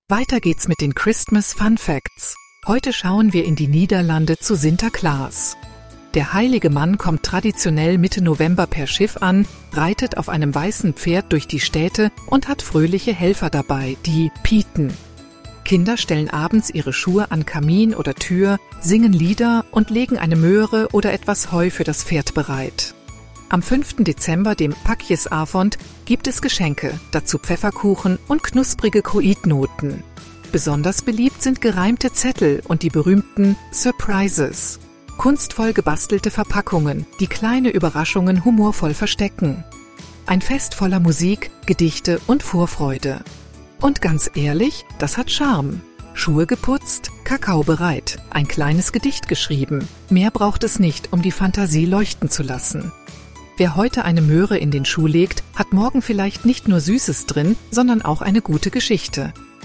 Weiter geht's mit den Christmas Fun Facts. Heute schauen wir in die Niederlande zu Sinterklaas. Der heilige Mann kommt traditionell Mitte November per Schiff an, reitet auf einem weißen Pferd durch die Städte und hat fröhliche Helfer dabei, die Pieten. Kinder stellen abends ihre Schuhe an Kamin oder Tür, singen Lieder und legen eine Möhre oder etwas Heu für das Pferd bereit. Am 5. Dezember, dem Pakjesavond, gibt es Geschenke, dazu Pfefferkuchen und knusprige Kruidnoten. Besonders beliebt sind gereimte Zettel und die berühmten Surprises. Kunstvoll gebastelte Verpackungen, die kleine Überraschungen humorvoll verstecken. Ein Fest voller Musik, Gedichte und Vorfreude. Und ganz ehrlich, das hat Charme. Schuhe geputzt, Kakao bereit, ein kleines Gedicht geschrieben. Mehr braucht es nicht, um die Fantasie leuchten zu lassen. Wer heute eine Möhre in den Schuh legt, hat morgen vielleicht nicht nur Süßes drin, sondern auch eine gute Geschichte.